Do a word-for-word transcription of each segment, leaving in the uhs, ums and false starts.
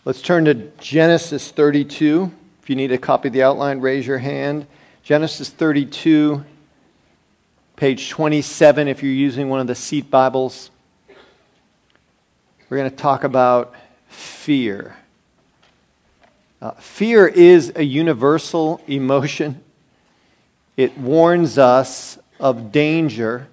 Let's turn to Genesis thirty-two. If you need a copy of the outline, raise your hand. Genesis thirty-two, page twenty-seven, if you're using one of the seat Bibles. We're going to talk about fear. Uh, fear is a universal emotion. It warns us of danger.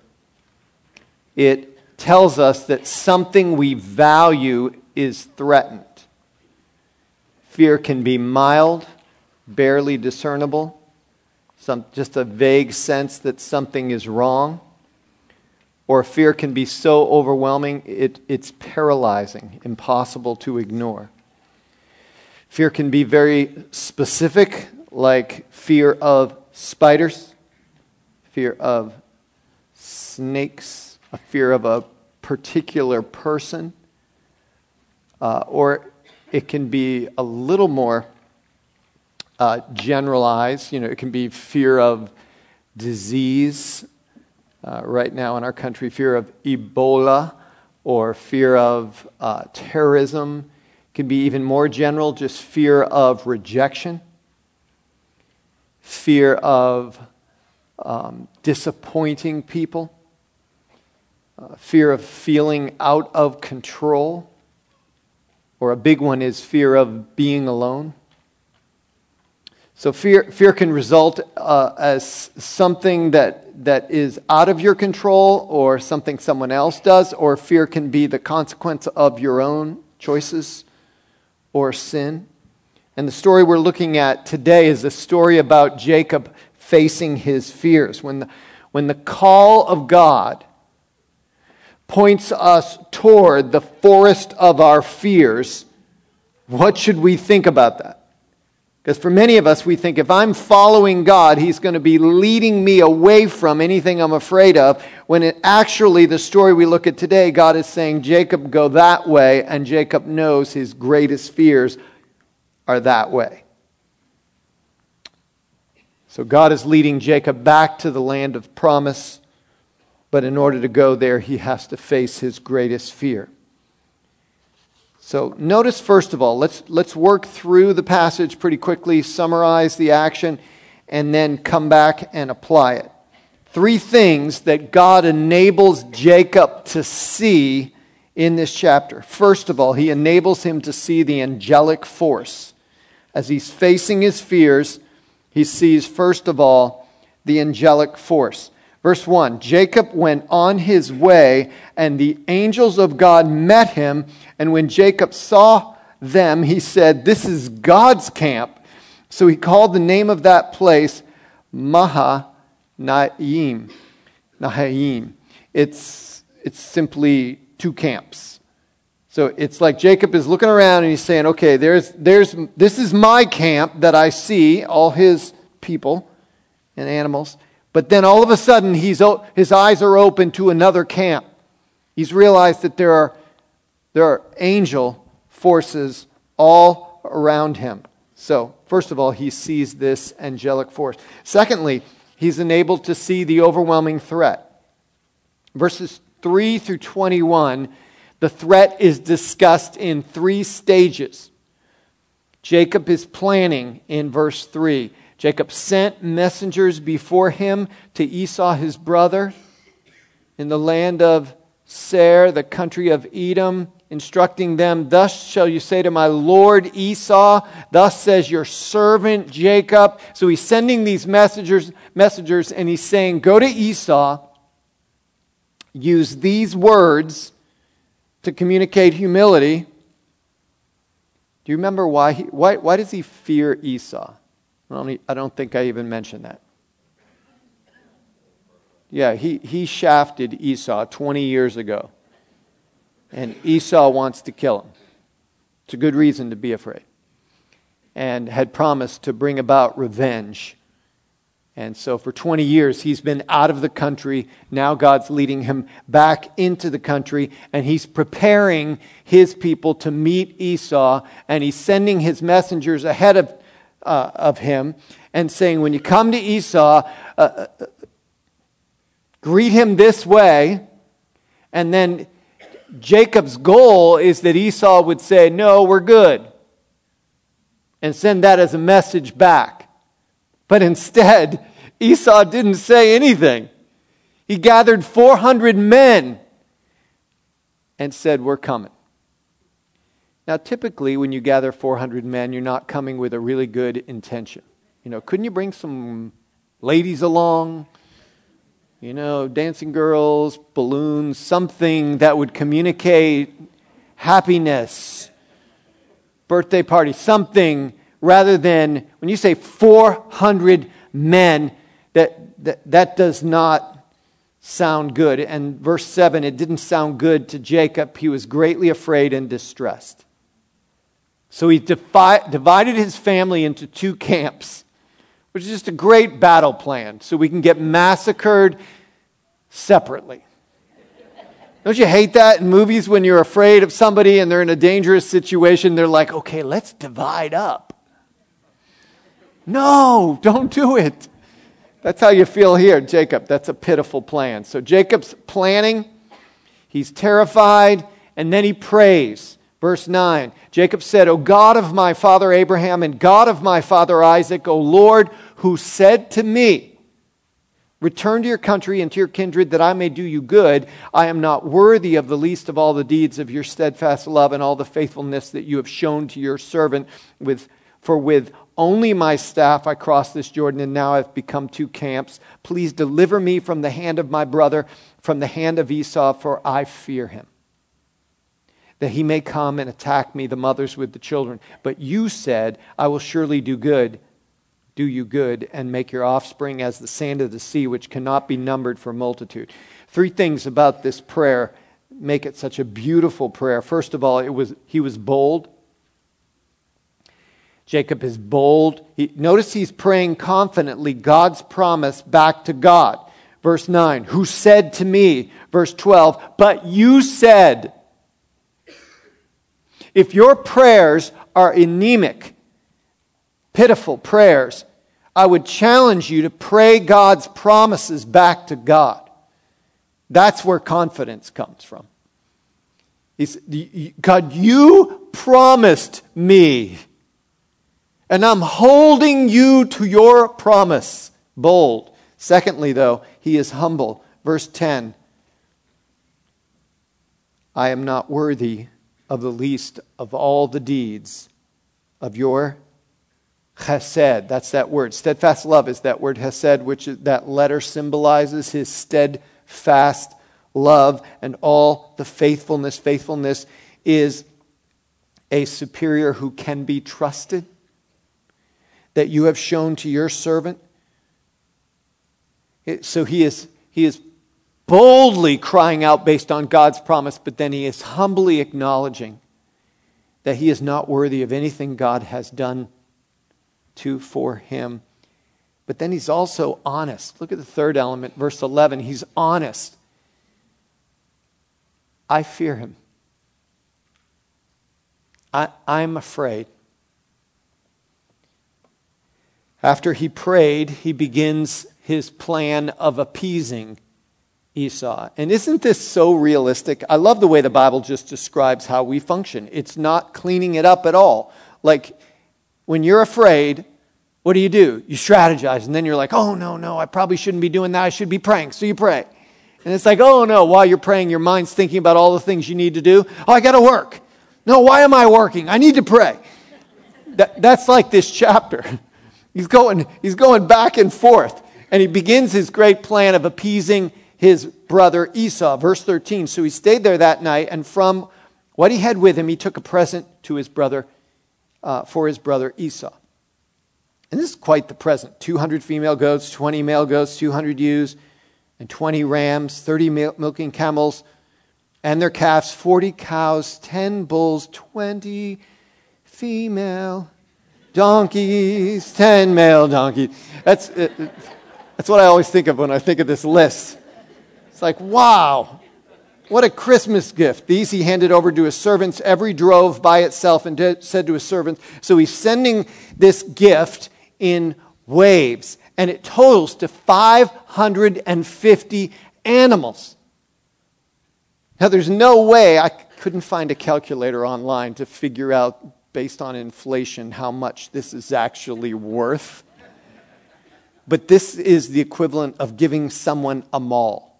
It tells us that something we value is threatened. Fear can be mild, barely discernible, some, just a vague sense that something is wrong. Or fear can be so overwhelming, it, it's paralyzing, impossible to ignore. Fear can be very specific, like fear of spiders, fear of snakes, a fear of a particular person, uh, or it can be a little more uh, generalized. You know, it can be fear of disease. Uh, right now in our country, fear of Ebola or fear of uh, terrorism. It can be even more general, just fear of rejection, fear of um, disappointing people, uh, fear of feeling out of control, or a big one is fear of being alone. So fear fear can result uh, as something that, that is out of your control or something someone else does, or fear can be the consequence of your own choices or sin. And the story we're looking at today is a story about Jacob facing his fears. When the, when the call of God points us toward the forest of our fears, what should we think about that? Because for many of us, we think if I'm following God, He's going to be leading me away from anything I'm afraid of, when it actually, the story we look at today, God is saying, Jacob, go that way, and Jacob knows his greatest fears are that way. So God is leading Jacob back to the land of promise, but in order to go there, he has to face his greatest fear. So notice, first of all, let's let's work through the passage pretty quickly, summarize the action, and then come back and apply it. Three things that God enables Jacob to see in this chapter. First of all, He enables him to see the angelic force. As he's facing his fears, he sees, first of all, the angelic force. Verse one, Jacob went on his way, and the angels of God met him. And when Jacob saw them, he said, "This is God's camp." So he called the name of that place Mahanaim. Nahaim. It's, it's simply two camps. So it's like Jacob is looking around and he's saying, okay, there's, there's, this is my camp that I see, all his people and animals. But then all of a sudden, he's, his eyes are open to another camp. He's realized that there are, there are angel forces all around him. So, first of all, he sees this angelic force. Secondly, he's enabled to see the overwhelming threat. Verses three through twenty-one, the threat is discussed in three stages. Jacob is planning in verse three. Jacob sent messengers before him to Esau his brother in the land of Seir, the country of Edom, instructing them, "Thus shall you say to my lord Esau, thus says your servant Jacob." So he's sending these messengers, messengers, and he's saying, go to Esau, use these words to communicate humility. Do you remember why he, why, why does he fear Esau? I don't think I even mentioned that. Yeah, he, he shafted Esau twenty years ago. And Esau wants to kill him. It's a good reason to be afraid. And had promised to bring about revenge. And so for twenty years, he's been out of the country. Now God's leading him back into the country. And he's preparing his people to meet Esau. And he's sending his messengers ahead of Uh, of him and saying, when you come to Esau, uh, uh, greet him this way. And then Jacob's goal is that Esau would say, no, we're good. and send that as a message back. But instead, Esau didn't say anything. He gathered four hundred men and said, we're coming. Now, typically, when you gather four hundred men, you're not coming with a really good intention. You know, couldn't you bring some ladies along? You know, dancing girls, balloons, something that would communicate happiness, birthday party, something, rather than, when you say four hundred men, that, that, that does not sound good. And verse seven, it didn't sound good to Jacob. He was greatly afraid and distressed. So he defi- divided his family into two camps, which is just a great battle plan, so we can get massacred separately. Don't you hate that in movies when you're afraid of somebody and they're in a dangerous situation? They're like, okay, let's divide up. No, don't do it. That's how you feel here, Jacob. That's a pitiful plan. So Jacob's planning. He's terrified, and then he prays. Verse nine, Jacob said, O God of my father Abraham and God of my father Isaac, O Lord, who said to me, return to your country and to your kindred that I may do you good. I am not worthy of the least of all the deeds of your steadfast love and all the faithfulness that you have shown to your servant. With, for with only my staff I crossed this Jordan, and now I've become two camps. Please deliver me from the hand of my brother, from the hand of Esau, for I fear him, that he may come and attack me, the mothers with the children. But you said, I will surely do good, do you good, and make your offspring as the sand of the sea, which cannot be numbered for multitude. Three things about this prayer make it such a beautiful prayer. First of all, it was he was bold. Jacob is bold. He, notice he's praying confidently God's promise back to God. Verse nine, who said to me, verse twelve, but you said. If your prayers are anemic, pitiful prayers, I would challenge you to pray God's promises back to God. That's where confidence comes from. He's, God, you promised me, and I'm holding you to your promise. Bold. Secondly, though, he is humble. Verse ten, I am not worthy of the least of all the deeds of your chesed. That's that word. Steadfast love is that word chesed, which is, that letter symbolizes his steadfast love and all the faithfulness. Faithfulness is a superior who can be trusted, that you have shown to your servant. So he is, he is boldly crying out based on God's promise, but then he is humbly acknowledging that he is not worthy of anything God has done to for him. But then he's also honest. Look at the third element, verse eleven. He's honest. I fear him. I, I'm afraid. After he prayed, he begins his plan of appeasing Esau. And isn't this so realistic? I love the way the Bible just describes how we function. It's not cleaning it up at all. Like, when you're afraid, what do you do? You strategize, and then you're like, oh, no, no, I probably shouldn't be doing that. I should be praying. So you pray. And it's like, oh, no, while you're praying, your mind's thinking about all the things you need to do. Oh, I got to work. No, why am I working? I need to pray. That, that's like this chapter. He's going, he's going back and forth. And he begins his great plan of appeasing his brother Esau. Verse thirteen, so he stayed there that night, and from what he had with him, he took a present to his brother, uh, for his brother Esau. And this is quite the present. two hundred female goats, twenty male goats, two hundred ewes, and twenty rams, thirty milking camels, and their calves, forty cows, ten bulls, twenty female donkeys, ten male donkeys. That's, it, that's what I always think of when I think of this list. It's like, wow, what a Christmas gift. These he handed over to his servants. Every drove by itself, and did, said to his servants. So he's sending this gift in waves, and it totals to five hundred fifty animals. Now, there's no way, I couldn't find a calculator online to figure out based on inflation, how much this is actually worth. But this is the equivalent of giving someone a mall.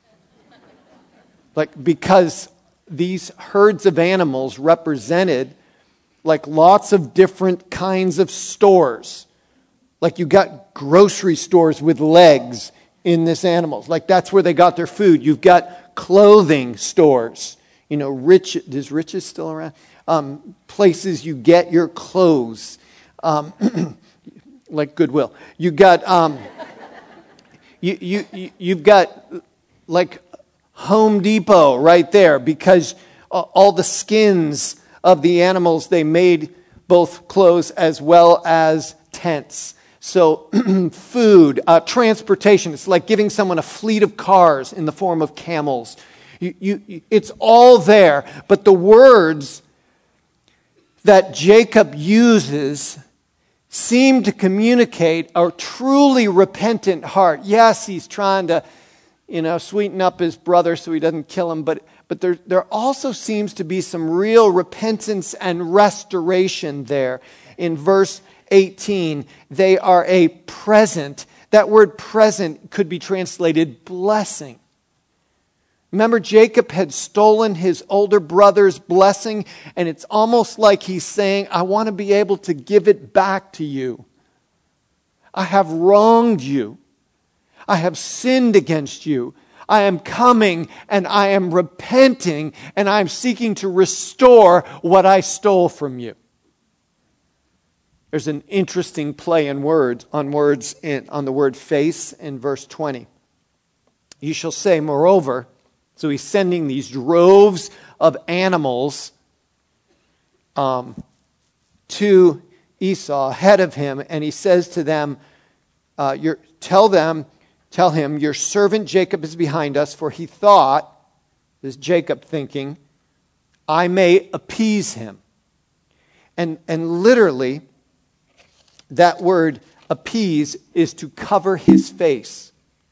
Like, because these herds of animals represented like lots of different kinds of stores. Like, you got grocery stores with legs in this animals. Like, that's where they got their food. You've got clothing stores. You know, Rich, is Rich's still around? Um, places you get your clothes. Um, like Goodwill. You got, um, you, you, you, you've got, like, Home Depot right there, because all the skins of the animals, they made both clothes as well as tents. So food, uh, transportation, it's like giving someone a fleet of cars in the form of camels. You, you, it's all there, but the words that Jacob uses seem to communicate a truly repentant heart. Yes, he's trying to, you know, sweeten up his brother so he doesn't kill him, but but there, there also seems to be some real repentance and restoration there. In verse eighteen, they are a present. That word present could be translated blessing. Remember, Jacob had stolen his older brother's blessing, and it's almost like he's saying, I want to be able to give it back to you. I have wronged you. I have sinned against you. I am coming and I am repenting and I am seeking to restore what I stole from you. There's an interesting play in words on words in, on the word face in verse twenty. You shall say, moreover, so he's sending these droves of animals um, to Esau ahead of him, and he says to them, uh, you're, tell them, Tell him, your servant Jacob is behind us, for he thought, this is Jacob thinking, I may appease him. And, and literally, that word appease is to cover his face.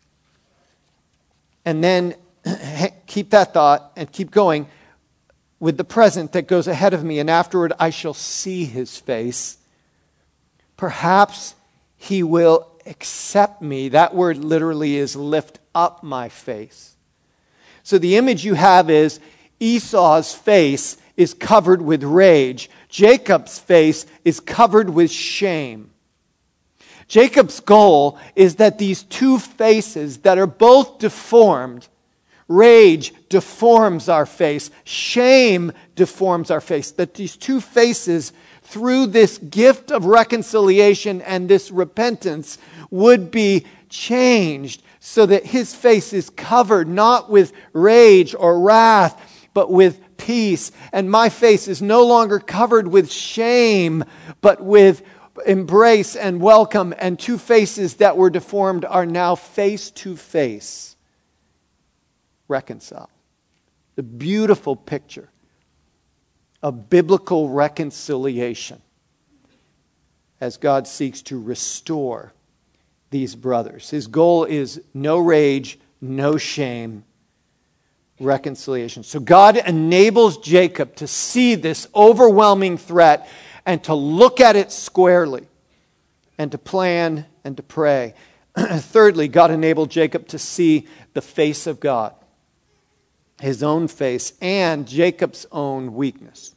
And then keep that thought and keep going with the present that goes ahead of me, and afterward I shall see his face. Perhaps he will accept me. That word literally is lift up my face. So the image you have is Esau's face is covered with rage. Jacob's face is covered with shame. Jacob's goal is that these two faces that are both deformed, rage deforms our face, shame deforms our face, that these two faces, through this gift of reconciliation and this repentance, would be changed so that his face is covered not with rage or wrath, but with peace. And my face is no longer covered with shame, but with embrace and welcome. And two faces that were deformed are now face to face, reconciled. The beautiful picture of biblical reconciliation as God seeks to restore these brothers. His goal is no rage, no shame, reconciliation. So God enables Jacob to see this overwhelming threat and to look at it squarely and to plan and to pray. Thirdly, God enabled Jacob to see the face of God, his own face, and Jacob's own weakness.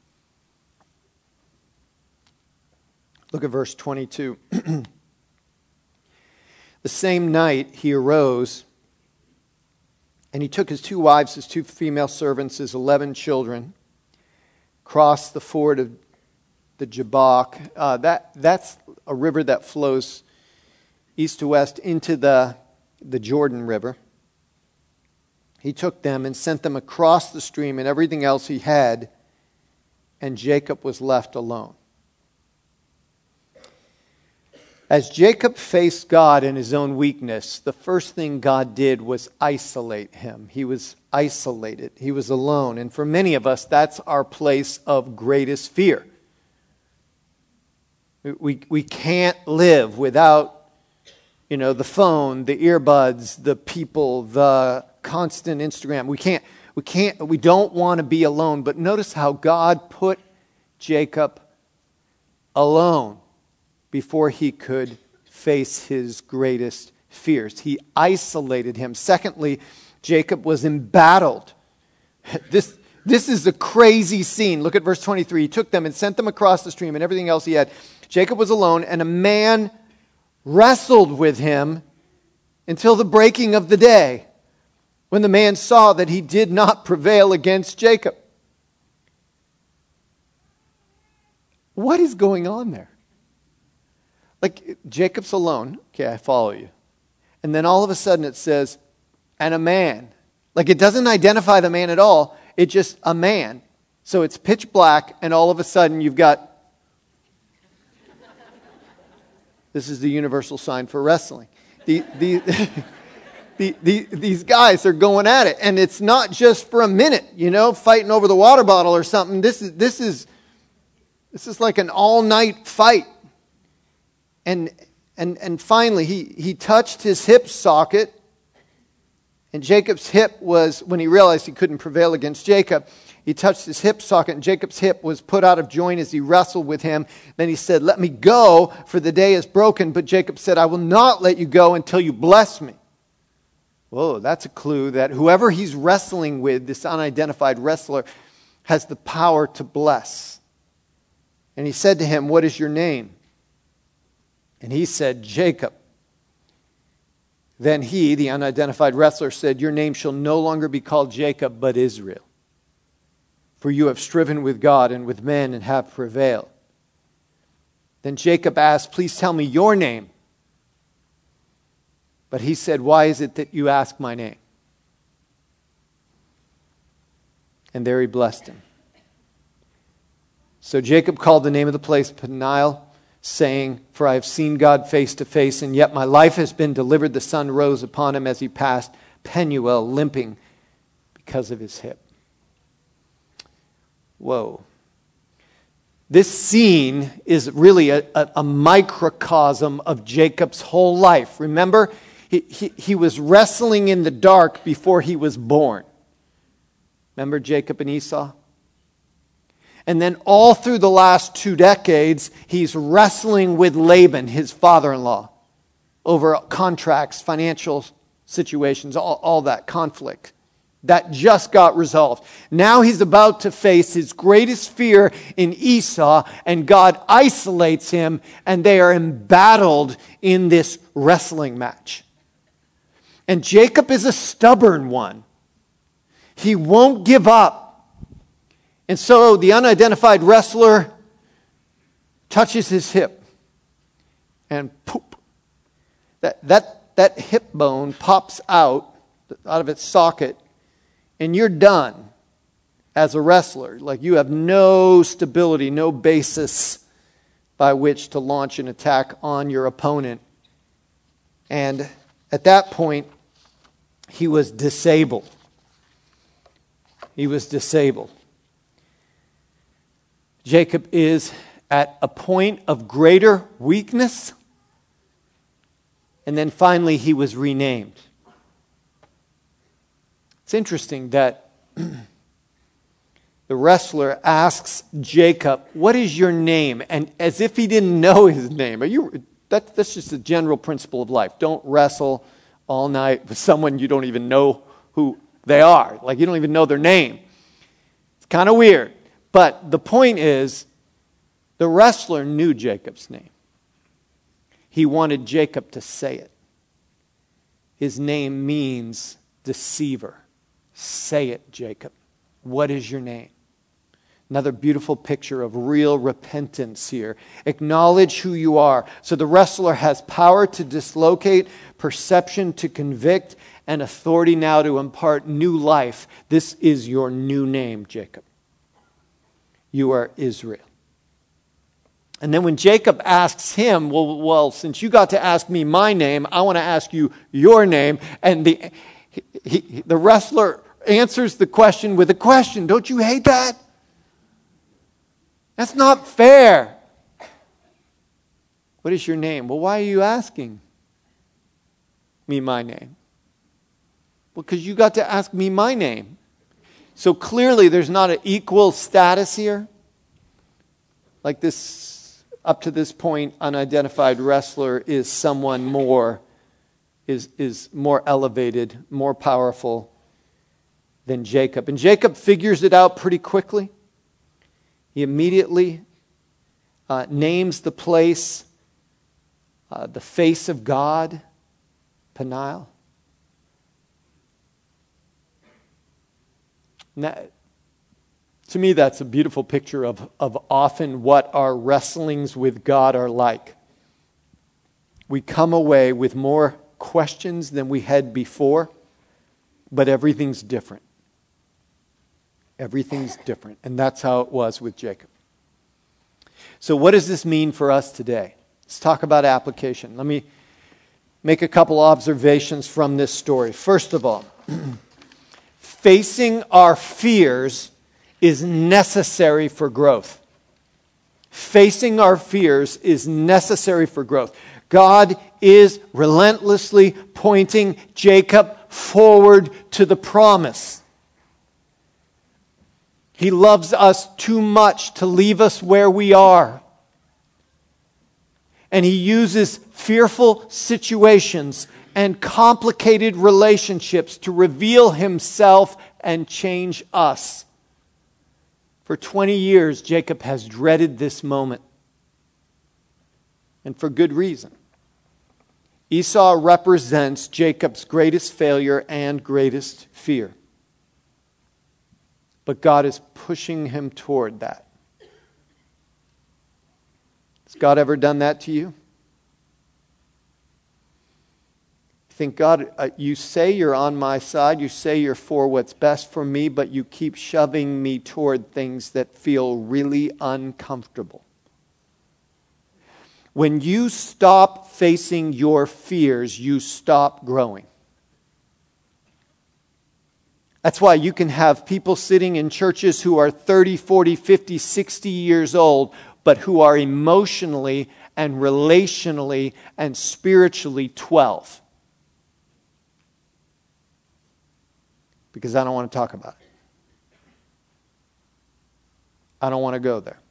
Look at verse twenty-two. The same night he arose, and he took his two wives, his two female servants, his eleven children, crossed the ford of the Jabbok. Uh, that, that's a river that flows east to west into the, the Jordan River. He took them and sent them across the stream and everything else he had, and Jacob was left alone. As Jacob faced God in his own weakness, the first thing God did was isolate him. He was isolated. He was alone. And for many of us, that's our place of greatest fear. We, we can't live without, you know, the phone, the earbuds, the people, the constant Instagram. We can't, we can't, we don't want to be alone. But notice how God put Jacob alone before he could face his greatest fears. He isolated him. Secondly, Jacob was embattled. This, this is a crazy scene. Look at verse twenty-three. He took them and sent them across the stream and everything else he had. Jacob was alone, and a man wrestled with him until the breaking of the day, when the man saw that he did not prevail against Jacob. What is going on there? Like, Jacob's alone. Okay, I follow you. And then all of a sudden it says, and a man. Like, it doesn't identify the man at all. It's just a man. So it's pitch black, and all of a sudden you've got... This is the universal sign for wrestling. The, the, the, the, these guys are going at it. And it's not just for a minute, you know, fighting over the water bottle or something. This is, this is, this is like an all-night fight. And, and, and finally, he, he touched his hip socket. And Jacob's hip was, when he realized he couldn't prevail against Jacob, he touched his hip socket, and Jacob's hip was put out of joint as he wrestled with him. Then he said, let me go, for the day is broken. But Jacob said, I will not let you go until you bless me. Whoa, that's a clue that whoever he's wrestling with, this unidentified wrestler, has the power to bless. And he said to him, what is your name? And he said, Jacob. Then he, the unidentified wrestler, said, your name shall no longer be called Jacob, but Israel. For you have striven with God and with men and have prevailed. Then Jacob asked, please tell me your name. But he said, why is it that you ask my name? And there he blessed him. So Jacob called the name of the place Peniel, saying, for I have seen God face to face, and yet my life has been delivered. The sun rose upon him as he passed Penuel, limping because of his hip. Whoa. This scene is really a, a, a microcosm of Jacob's whole life. Remember, he, he, he was wrestling in the dark before he was born. Remember Jacob and Esau? And then all through the last two decades, he's wrestling with Laban, his father-in-law, over contracts, financial situations, all, all that conflict. That just got resolved. Now he's about to face his greatest fear in Esau, and God isolates him, and they are embattled in this wrestling match. And Jacob is a stubborn one. He won't give up. And so the unidentified wrestler touches his hip, and poop. That, that, that hip bone pops out, out of its socket, and you're done as a wrestler. Like, you have no stability, no basis by which to launch an attack on your opponent. And at that point, he was disabled. He was disabled. Jacob is at a point of greater weakness. And then finally, he was renamed. It's interesting that the wrestler asks Jacob, what is your name? And as if he didn't know his name. Are you? That, that's just a general principle of life. Don't wrestle all night with someone you don't even know who they are. Like, you don't even know their name. It's kind of weird. But the point is, the wrestler knew Jacob's name. He wanted Jacob to say it. His name means deceiver. Say it, Jacob. What is your name? Another beautiful picture of real repentance here. Acknowledge who you are. So the wrestler has power to dislocate, perception to convict, and authority now to impart new life. This is your new name, Jacob. You are Israel. And then when Jacob asks him, well, well, since you got to ask me my name, I want to ask you your name. And the, he, he, the wrestler answers the question with a question. Don't you hate that? That's not fair. What is your name? Well, why are you asking me my name? Well, because you got to ask me my name. So clearly there's not an equal status here. like this, up to this point, unidentified wrestler is someone more, is, is more elevated, more powerful than Jacob. And Jacob figures it out pretty quickly. He immediately uh, names the place uh, the face of God, Peniel. Now, to me, that's a beautiful picture of, of often what our wrestlings with God are like. We come away with more questions than we had before, but everything's different. Everything's different. And that's how it was with Jacob. So what does this mean for us today? Let's talk about application. Let me make a couple observations from this story. First of all, facing our fears is necessary for growth. Facing our fears is necessary for growth. God is relentlessly pointing Jacob forward to the promise. He loves us too much to leave us where we are. And He uses fearful situations and complicated relationships to reveal Himself and change us. For twenty years, Jacob has dreaded this moment. And for good reason. Esau represents Jacob's greatest failure and greatest fear. But God is pushing him toward that. Has God ever done that to you? Think, God, uh, you say you're on my side, you say you're for what's best for me, but you keep shoving me toward things that feel really uncomfortable. When you stop facing your fears, you stop growing. That's why you can have people sitting in churches who are thirty, forty, fifty, sixty years old, but who are emotionally and relationally and spiritually twelve. Because I don't want to talk about it. I don't want to go there.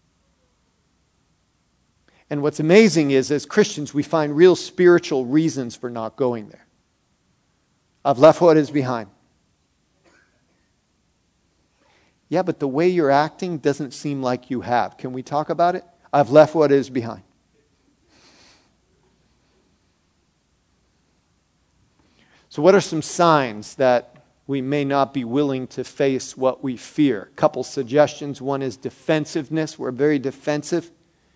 And what's amazing is, as Christians, we find real spiritual reasons for not going there. I've left what is behind. Yeah, but the way you're acting doesn't seem like you have. Can we talk about it? I've left what is behind. So what are some signs that we may not be willing to face what we fear? A couple suggestions. One is defensiveness. We're very defensive.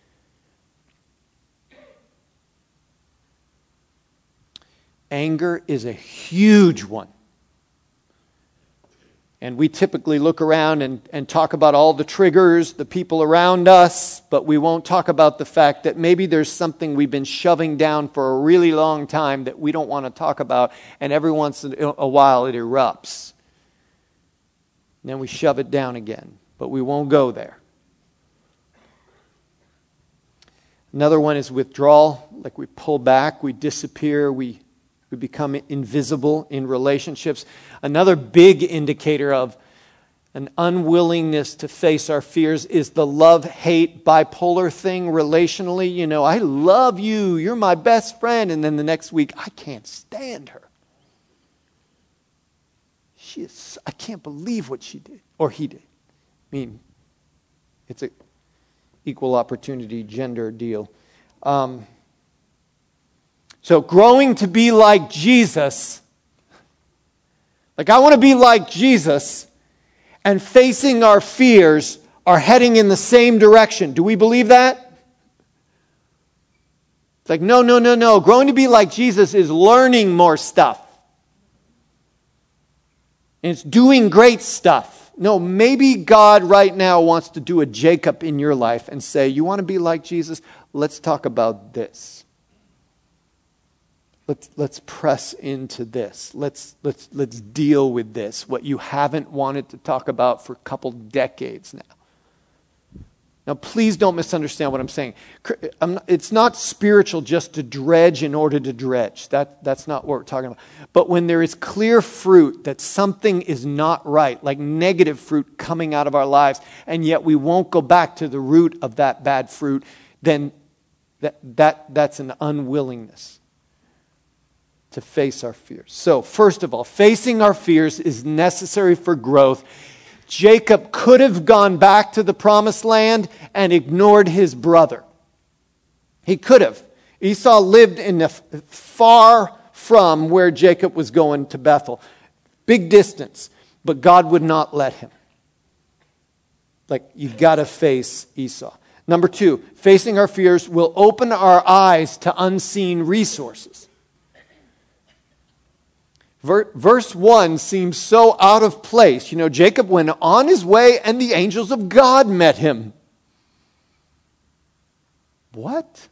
Anger is a huge one. And we typically look around and, and talk about all the triggers, the people around us, but we won't talk about the fact that maybe there's something we've been shoving down for a really long time that we don't want to talk about, and every once in a while it erupts. And then we shove it down again, but we won't go there. Another one is withdrawal, like we pull back, we disappear, we We become invisible in relationships. Another big indicator of an unwillingness to face our fears is the love-hate bipolar thing relationally. You know, I love you, you're my best friend, and then the next week, I can't stand her. She is, I can't believe what she did, or he did. I mean, it's an equal opportunity gender deal. Um, So growing to be like Jesus, like I want to be like Jesus, and facing our fears are heading in the same direction. Do we believe that? It's like, no, no, no, no. Growing to be like Jesus is learning more stuff. And it's doing great stuff. No, maybe God right now wants to do a Jacob in your life and say, you want to be like Jesus? Let's talk about this. Let's, let's press into this. Let's, let's, let's deal with this, what you haven't wanted to talk about for a couple decades now. Now, please don't misunderstand what I'm saying. I'm not, it's not spiritual just to dredge in order to dredge. That, that's not what we're talking about. But when there is clear fruit that something is not right, like negative fruit coming out of our lives, and yet we won't go back to the root of that bad fruit, then that, that, that's an unwillingness to face our fears. So, first of all, facing our fears is necessary for growth. Jacob could have gone back to the promised land and ignored his brother. He could have. Esau lived in the far from where Jacob was going to Bethel. Big distance, but God would not let him. Like, you got to face Esau. Number two, facing our fears will open our eyes to unseen resources. Verse one seems so out of place. You know, Jacob went on his way and the angels of God met him. What?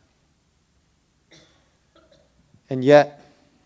And yet,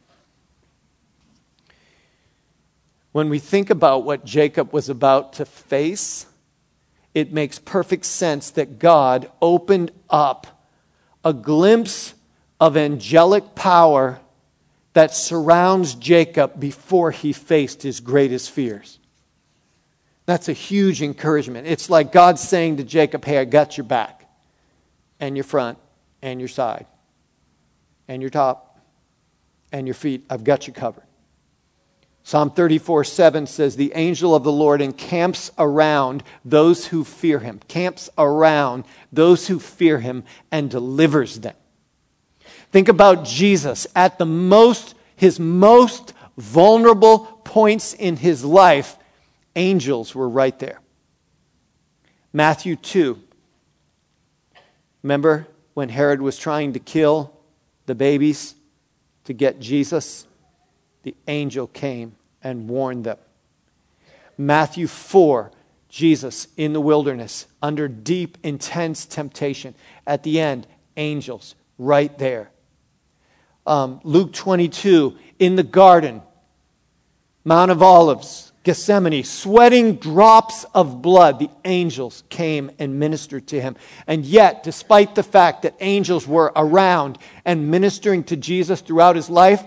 when we think about what Jacob was about to face, it makes perfect sense that God opened up a glimpse of angelic power that surrounds Jacob before he faced his greatest fears. That's a huge encouragement. It's like God saying to Jacob, hey, I got your back, and your front, and your side, and your top, and your feet. I've got you covered. Psalm thirty-four seven says, the angel of the Lord encamps around those who fear him, camps around those who fear him and delivers them. Think about Jesus at the most, his most vulnerable points in his life. Angels were right there. Matthew two. Remember when Herod was trying to kill the babies to get Jesus? The angel came and warned them. Matthew four. Jesus in the wilderness under deep, intense temptation. At the end, angels right there. Um, Luke twenty-two, in the garden, Mount of Olives, Gethsemane, sweating drops of blood, the angels came and ministered to him. And yet, despite the fact that angels were around and ministering to Jesus throughout his life,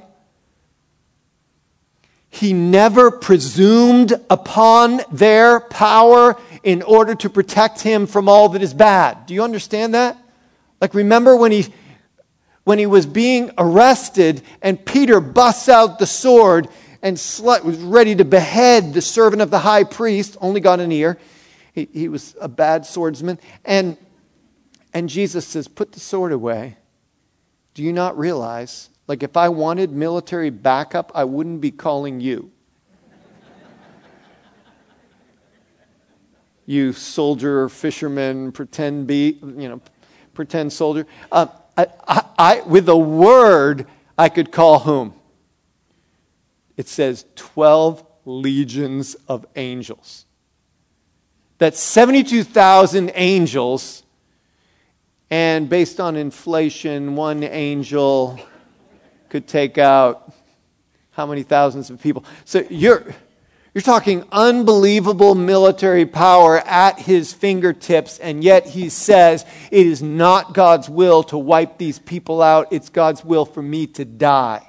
he never presumed upon their power in order to protect him from all that is bad. Do you understand that? Like, remember when he... When he was being arrested and Peter busts out the sword and sl- was ready to behead the servant of the high priest, only got an ear. He, he was a bad swordsman. And, and Jesus says, put the sword away. Do you not realize, like if I wanted military backup, I wouldn't be calling you. You soldier, fisherman, pretend be, you know, pretend soldier. Uh, I, I, I, with a word, I could call whom? It says twelve legions of angels. That's seventy-two thousand angels. And based on inflation, one angel could take out how many thousands of people? So you're... You're talking unbelievable military power at his fingertips, and yet he says it is not God's will to wipe these people out. It's God's will for me to die.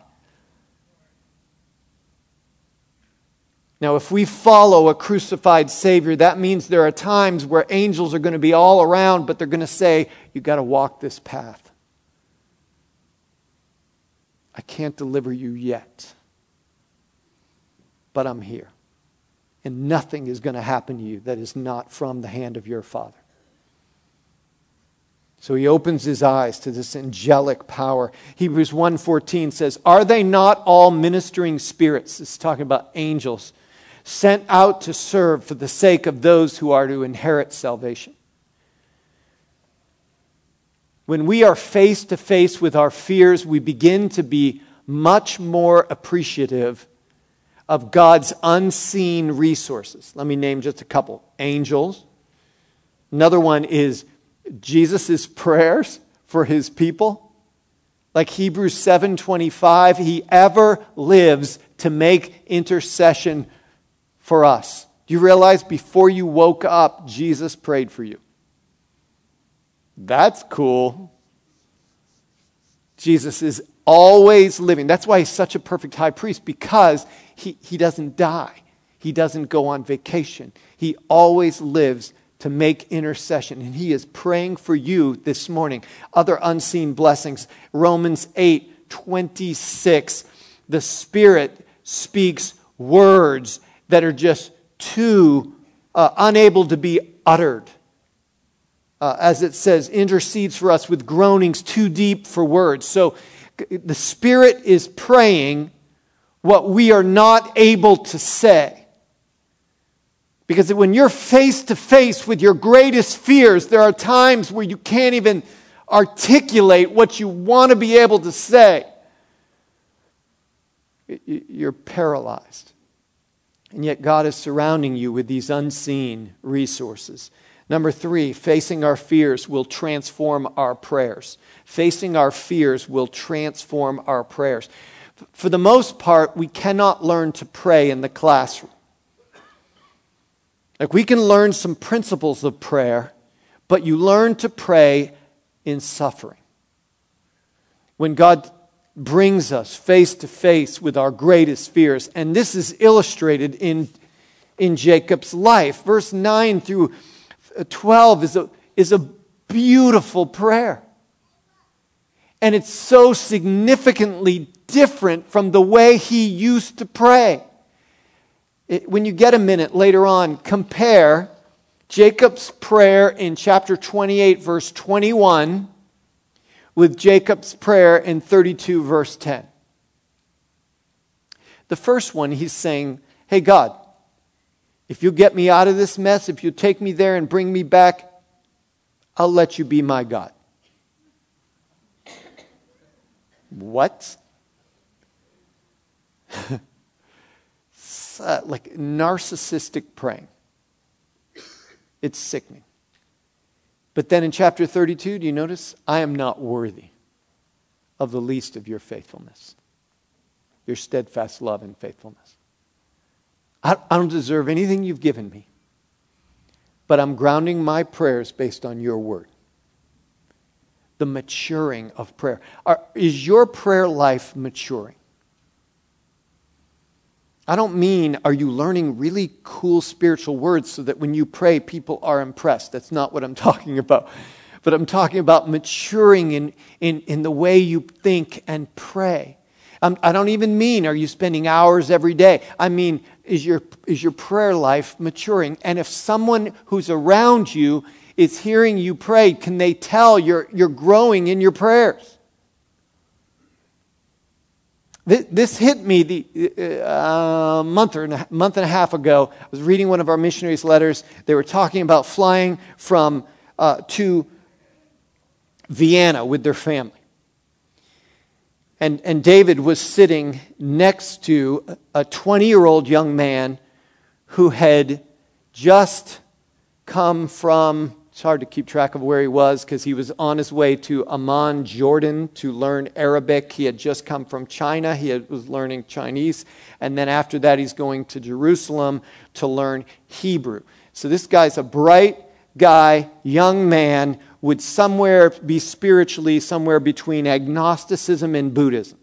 Now, if we follow a crucified Savior, that means there are times where angels are going to be all around, but they're going to say, you've got to walk this path. I can't deliver you yet, but I'm here. And nothing is going to happen to you that is not from the hand of your Father. So he opens his eyes to this angelic power. Hebrews one fourteen says, are they not all ministering spirits? It's talking about angels sent out to serve for the sake of those who are to inherit salvation. When we are face to face with our fears, we begin to be much more appreciative of God's unseen resources. Let me name just a couple. Angels. Another one is Jesus' prayers for his people. Like Hebrews seven twenty-five, he ever lives to make intercession for us. Do you realize before you woke up, Jesus prayed for you? That's cool. Jesus is always living. That's why he's such a perfect high priest, because he, he doesn't die. He doesn't go on vacation. He always lives to make intercession. And he is praying for you this morning. Other unseen blessings. Romans eight twenty-six. The Spirit speaks words that are just too uh, unable to be uttered. Uh, as it says, intercedes for us with groanings too deep for words. So the Spirit is praying what we are not able to say. Because when you're face to face with your greatest fears, there are times where you can't even articulate what you want to be able to say. You're paralyzed. And yet God is surrounding you with these unseen resources. Number three, facing our fears will transform our prayers. Facing our fears will transform our prayers. For the most part, we cannot learn to pray in the classroom. Like, we can learn some principles of prayer, but you learn to pray in suffering. When God brings us face to face with our greatest fears, and this is illustrated in, in Jacob's life. Verse nine through twelve is a, is a beautiful prayer. And it's so significantly different from the way he used to pray. It, when you get a minute later on, compare Jacob's prayer in chapter twenty-eight, verse twenty-one, with Jacob's prayer in thirty-two, verse ten. The first one, he's saying, hey, God, if you get me out of this mess, if you take me there and bring me back, I'll let you be my God. What? Uh, like narcissistic praying. It's sickening. But then in chapter thirty-two, do you notice? I am not worthy of the least of your faithfulness, your steadfast love and faithfulness. I, I don't deserve anything you've given me, but I'm grounding my prayers based on your word. The maturing of prayer. Are, is your prayer life maturing? I don't mean, are you learning really cool spiritual words so that when you pray, people are impressed? That's not what I'm talking about. But I'm talking about maturing in, in, in the way you think and pray. Um, I don't even mean, are you spending hours every day? I mean, is your, is your prayer life maturing? And if someone who's around you is hearing you pray, can they tell you're, you're growing in your prayers? This hit me the uh, month or a month and a half ago. I was reading one of our missionaries' letters. They were talking about flying from uh, to Vienna with their family, and and David was sitting next to a twenty-year-old young man who had just come from. It's hard to keep track of where he was because he was on his way to Amman, Jordan, to learn Arabic. He had just come from China. He had, was learning Chinese. And then after that, he's going to Jerusalem to learn Hebrew. So this guy's a bright guy, young man, would somewhere be spiritually somewhere between agnosticism and Buddhism.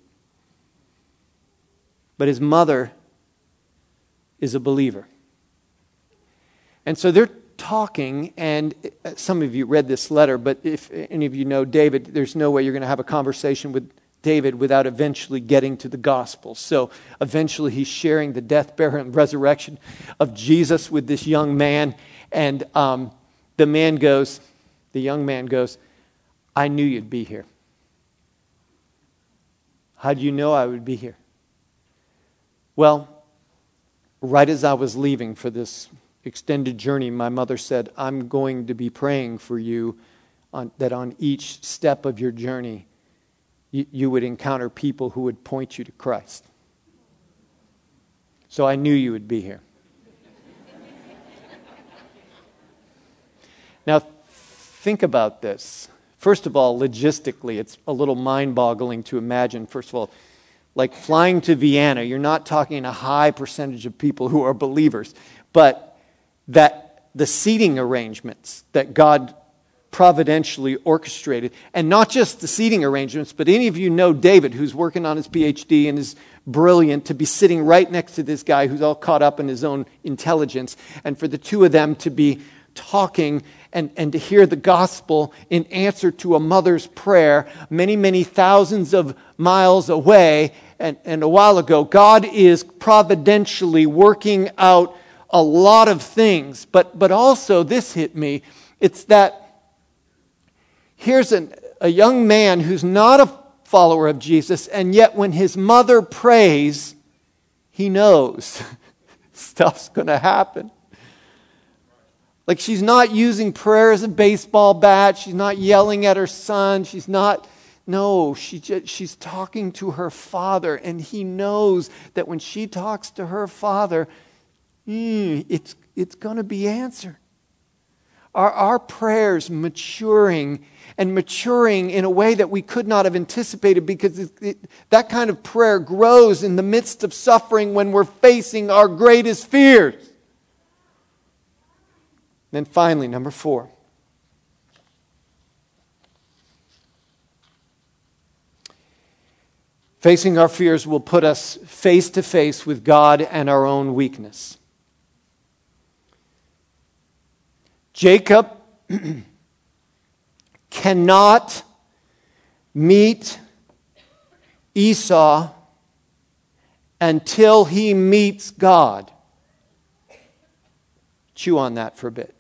But his mother is a believer. And so they're talking, and some of you read this letter, but if any of you know David, there's no way you're going to have a conversation with David without eventually getting to the gospel. So eventually he's sharing the death, burial, and resurrection of Jesus with this young man, and um, the man goes, the young man goes, I knew you'd be here. How do you know I would be here? Well, right as I was leaving for this extended journey, my mother said, I'm going to be praying for you on, that on each step of your journey, you, you would encounter people who would point you to Christ. So I knew you would be here. Now, think about this. First of all, logistically, it's a little mind-boggling to imagine. First of all, like flying to Vienna, you're not talking a high percentage of people who are believers, but that the seating arrangements that God providentially orchestrated. And not just the seating arrangements, but any of you know David, who's working on his P H D and is brilliant, to be sitting right next to this guy who's all caught up in his own intelligence, and for the two of them to be talking and, and to hear the gospel in answer to a mother's prayer many, many thousands of miles away and, and a while ago. God is providentially working out a lot of things. But, but also, this hit me, it's that here's an, a young man who's not a follower of Jesus, and yet when his mother prays, he knows stuff's going to happen. Like, she's not using prayer as a baseball bat. She's not yelling at her son. She's not, no, she just, she's talking to her father, and he knows that when she talks to her father, mm, it's, it's going to be answered. Are our prayers maturing and maturing in a way that we could not have anticipated, because it, it, that kind of prayer grows in the midst of suffering when we're facing our greatest fears. Then finally, number four. Facing our fears will put us face to face with God and our own weakness. Jacob cannot meet Esau until he meets God. Chew on that for a bit.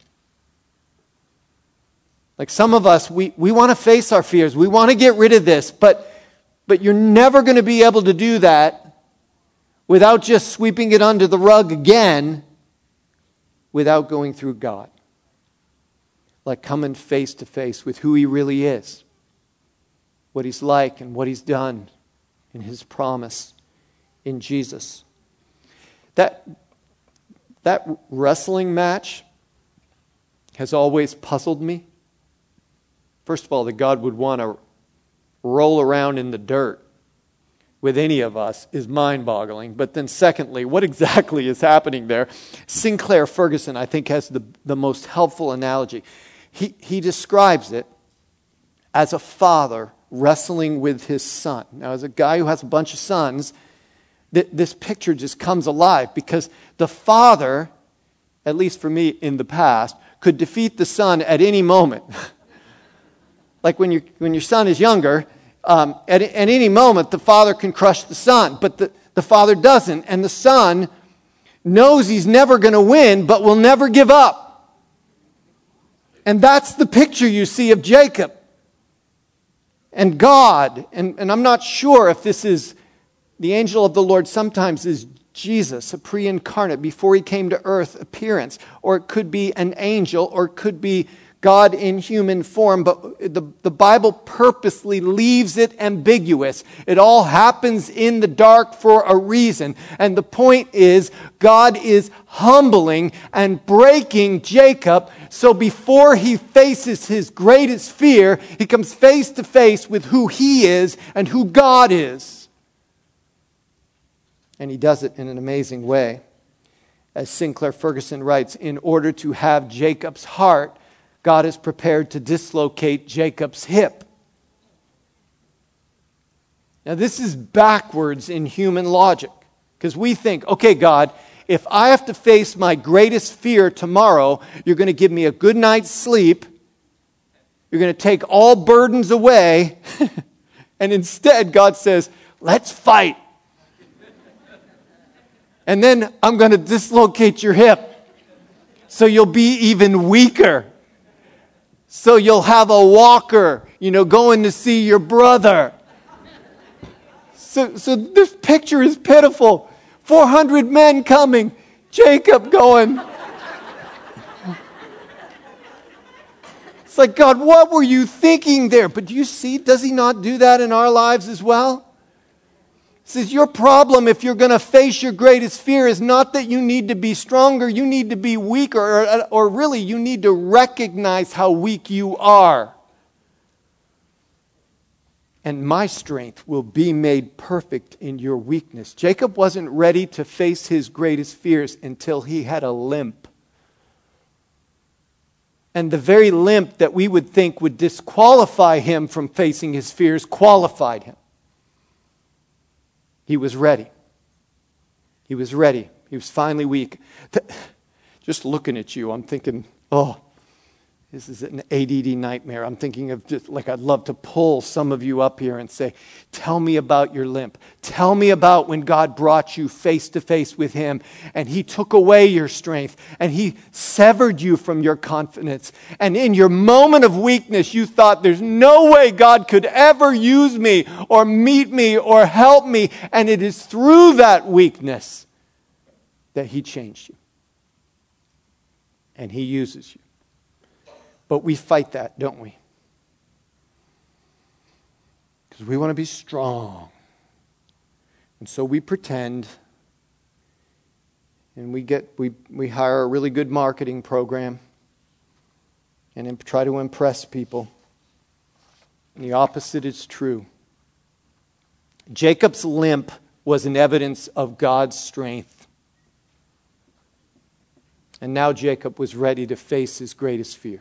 Like some of us, we, we want to face our fears. We want to get rid of this, but, but you're never going to be able to do that without just sweeping it under the rug again, without going through God. Like coming face to face with who He really is, what He's like and what He's done in His promise in Jesus. That, that wrestling match has always puzzled me. First of all, that God would want to roll around in the dirt with any of us is mind-boggling. But then secondly, what exactly is happening there? Sinclair Ferguson, I think, has the, the most helpful analogy. He, he describes it as a father wrestling with his son. Now, as a guy who has a bunch of sons, th- this picture just comes alive, because the father, at least for me in the past, could defeat the son at any moment. Like when, you, when your son is younger, um, at, at any moment the father can crush the son, but the, the father doesn't. And the son knows he's never going to win, but will never give up. And that's the picture you see of Jacob and God. And, and I'm not sure if this is the angel of the Lord. Sometimes is Jesus, a pre-incarnate, before He came to earth appearance. Or it could be an angel, or it could be God in human form, but the, the Bible purposely leaves it ambiguous. It all happens in the dark for a reason. And the point is, God is humbling and breaking Jacob, so before he faces his greatest fear, he comes face to face with who he is and who God is. And he does it in an amazing way. As Sinclair Ferguson writes, in order to have Jacob's heart, God is prepared to dislocate Jacob's hip. Now, this is backwards in human logic, because we think, okay, God, if I have to face my greatest fear tomorrow, you're going to give me a good night's sleep, you're going to take all burdens away, and instead God says, let's fight. And then I'm going to dislocate your hip, so you'll be even weaker. So you'll have a walker, you know, going to see your brother. So, so this picture is pitiful. four hundred men coming. Jacob going. It's like, God, what were you thinking there? But do you see, does He not do that in our lives as well? He says, your problem, if you're going to face your greatest fear, is not that you need to be stronger, you need to be weaker, or, or really you need to recognize how weak you are. And my strength will be made perfect in your weakness. Jacob wasn't ready to face his greatest fears until he had a limp. And the very limp that we would think would disqualify him from facing his fears qualified him. He was ready. He was ready. He was finally weak. Just looking at you, I'm thinking, oh, this is an A D D nightmare. I'm thinking of just like I'd love to pull some of you up here and say, tell me about your limp. Tell me about when God brought you face to face with him and he took away your strength and he severed you from your confidence. And in your moment of weakness, you thought there's no way God could ever use me or meet me or help me. And it is through that weakness that he changed you. And he uses you. But we fight that, don't we? Because we want to be strong. And so we pretend. And we get we, we hire a really good marketing program. And then try to impress people. And the opposite is true. Jacob's limp was an evidence of God's strength. And now Jacob was ready to face his greatest fear.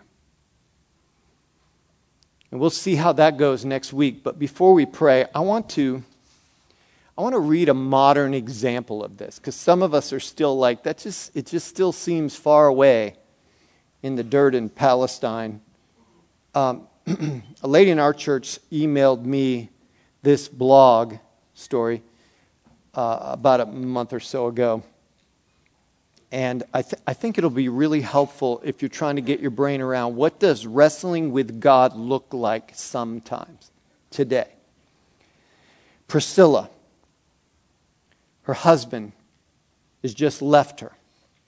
And we'll see how that goes next week. But before we pray, I want to, I want to read a modern example of this. Because some of us are still like, that just it just still seems far away in the dirt in Palestine. Um, a lady in our church emailed me this blog story uh, about a month or so ago. And I, th- I think it'll be really helpful if you're trying to get your brain around what does wrestling with God look like sometimes today. Priscilla, her husband, has just left her.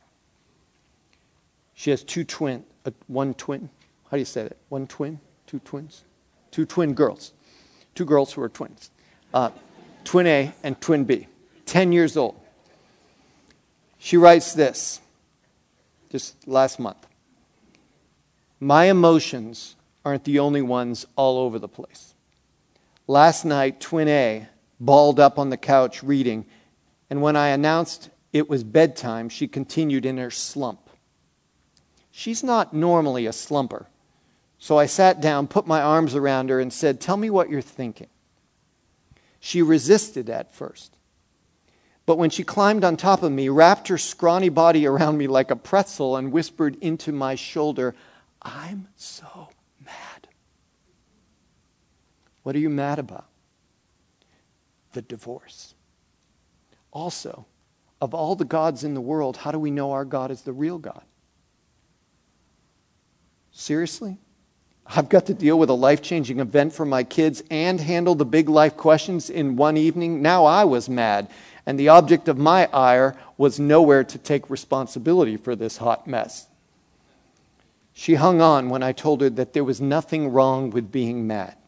She has two twin, uh, one twin. How do you say that? One twin? Two twins? Two twin girls. Two girls who are twins. Uh, twin A and twin B. Ten years old. She writes this, just last month. My emotions aren't the only ones all over the place. Last night, twin A balled up on the couch reading, and when I announced it was bedtime, she continued in her slump. She's not normally a slumper, so I sat down, put my arms around her, and said, tell me what you're thinking. She resisted at first. But when she climbed on top of me, wrapped her scrawny body around me like a pretzel, and whispered into my shoulder, I'm so mad. What are you mad about? The divorce. Also, of all the gods in the world, how do we know our God is the real God? Seriously? I've got to deal with a life-changing event for my kids and handle the big life questions in one evening? Now I was mad. And the object of my ire was nowhere to take responsibility for this hot mess. She hung on when I told her that there was nothing wrong with being mad.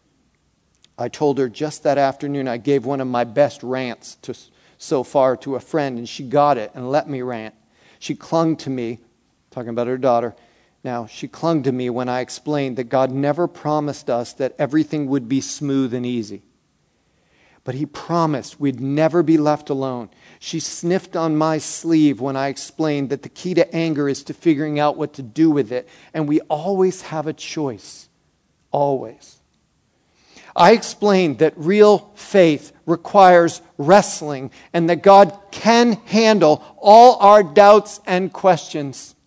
I told her just that afternoon I gave one of my best rants to, so far to a friend, and she got it and let me rant. She clung to me, talking about her daughter. Now, she clung to me when I explained that God never promised us that everything would be smooth and easy. But he promised we'd never be left alone. She sniffed on my sleeve when I explained that the key to anger is to figuring out what to do with it. And we always have a choice. Always. I explained that real faith requires wrestling and that God can handle all our doubts and questions.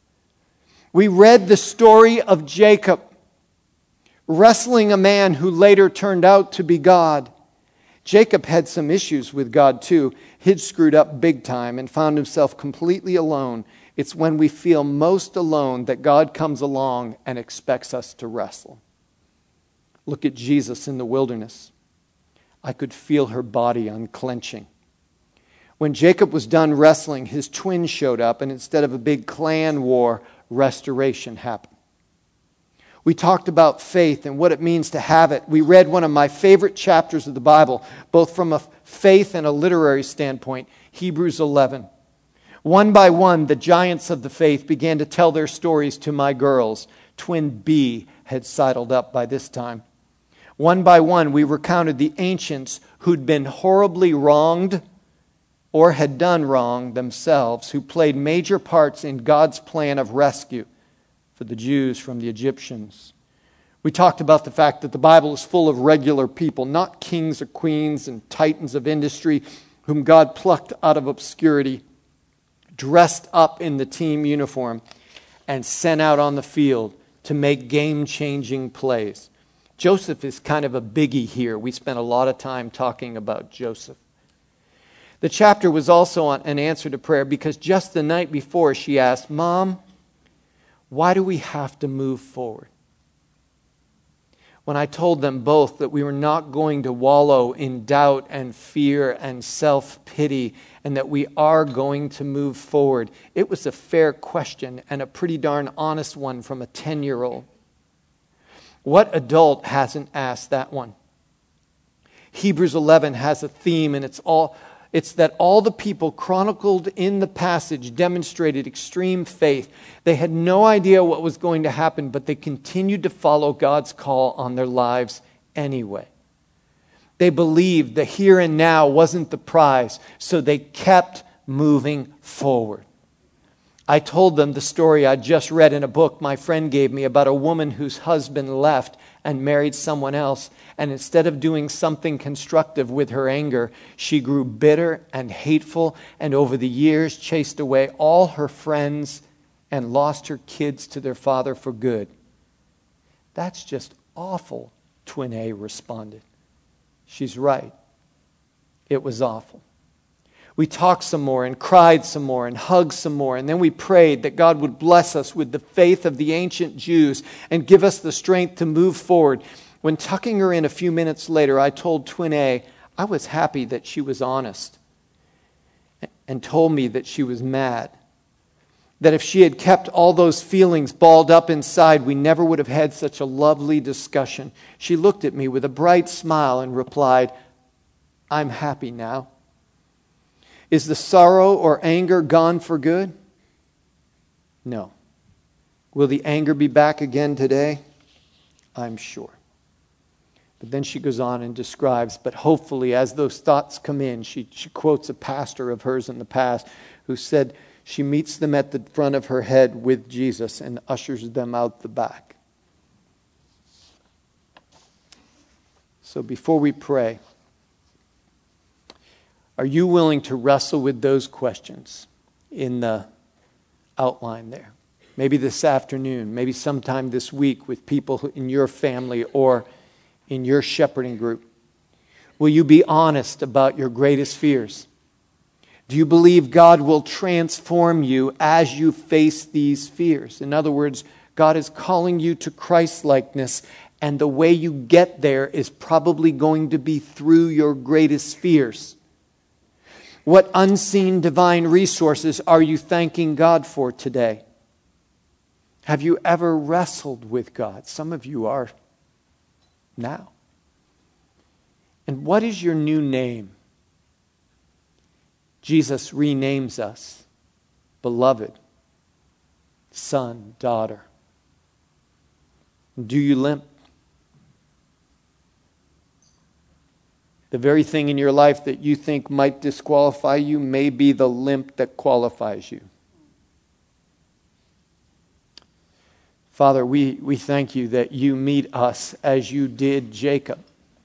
We read the story of Jacob wrestling a man who later turned out to be God. Jacob had some issues with God too. He'd screwed up big time and found himself completely alone. It's when we feel most alone that God comes along and expects us to wrestle. Look at Jesus in the wilderness. I could feel her body unclenching. When Jacob was done wrestling, his twin showed up, and instead of a big clan war, restoration happened. We talked about faith and what it means to have it. We read one of my favorite chapters of the Bible, both from a faith and a literary standpoint, Hebrews eleven. One by one, the giants of the faith began to tell their stories to my girls. Twin B had sidled up by this time. One by one, we recounted the ancients who'd been horribly wronged or had done wrong themselves, who played major parts in God's plan of rescue. for the Jews from the Egyptians. We talked about the fact that the Bible is full of regular people, not kings or queens and titans of industry whom God plucked out of obscurity, dressed up in the team uniform, and sent out on the field to make game-changing plays. Joseph is kind of a biggie here. We spent a lot of time talking about Joseph. The chapter was also an answer to prayer because just the night before she asked, Mom, why do we have to move forward? When I told them both that we were not going to wallow in doubt and fear and self-pity and that we are going to move forward, it was a fair question and a pretty darn honest one from a ten-year-old. What adult hasn't asked that one? Hebrews eleven has a theme, and it's all it's that all the people chronicled in the passage demonstrated extreme faith. They had no idea what was going to happen, but they continued to follow God's call on their lives anyway. They believed the here and now wasn't the prize, so they kept moving forward. I told them the story I just read in a book my friend gave me about a woman whose husband left and married someone else. And instead of doing something constructive with her anger, she grew bitter and hateful and over the years chased away all her friends and lost her kids to their father for good. That's just awful, Twin A responded. She's right. It was awful. We talked some more and cried some more and hugged some more. And then we prayed that God would bless us with the faith of the ancient Jews and give us the strength to move forward. When tucking her in a few minutes later, I told Twin A I was happy that she was honest and told me that she was mad. That if she had kept all those feelings balled up inside, we never would have had such a lovely discussion. She looked at me with a bright smile and replied, I'm happy now. Is the sorrow or anger gone for good? No. Will the anger be back again today? I'm sure. But then she goes on and describes, but hopefully as those thoughts come in, she, she quotes a pastor of hers in the past who said she meets them at the front of her head with Jesus and ushers them out the back. So before we pray, are you willing to wrestle with those questions in the outline there? Maybe this afternoon, maybe sometime this week with people in your family or in your shepherding group. Will you be honest about your greatest fears? Do you believe God will transform you as you face these fears? In other words, God is calling you to Christ-likeness, and the way you get there is probably going to be through your greatest fears. What unseen divine resources are you thanking God for today? Have you ever wrestled with God? Some of you are now. And what is your new name? Jesus renames us, beloved, son, daughter. Do you limp? The very thing in your life that you think might disqualify you may be the limp that qualifies you. Father, we, we thank you that you meet us as you did Jacob.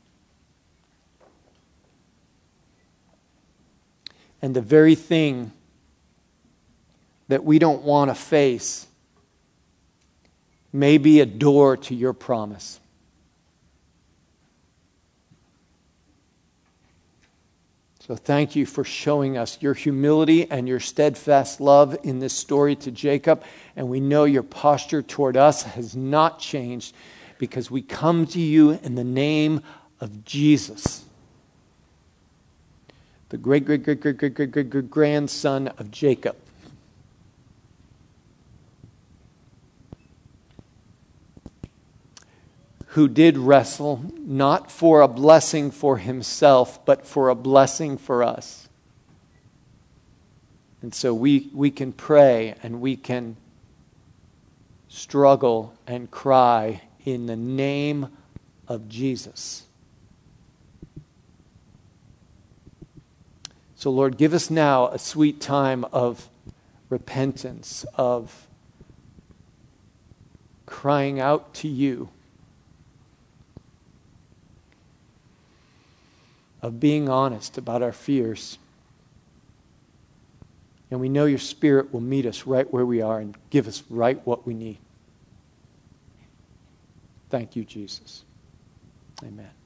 And the very thing that we don't want to face may be a door to your promise. So thank you for showing us your humility and your steadfast love in this story to Jacob. And we know your posture toward us has not changed because we come to you in the name of Jesus, the great, great, great, great, great, great, great, great grandson of Jacob. Who did wrestle not for a blessing for himself, but for a blessing for us. And so we, we can pray and we can struggle and cry in the name of Jesus. So Lord, give us now a sweet time of repentance, of crying out to you, of being honest about our fears. And we know your Spirit will meet us right where we are and give us right what we need. Thank you, Jesus. Amen.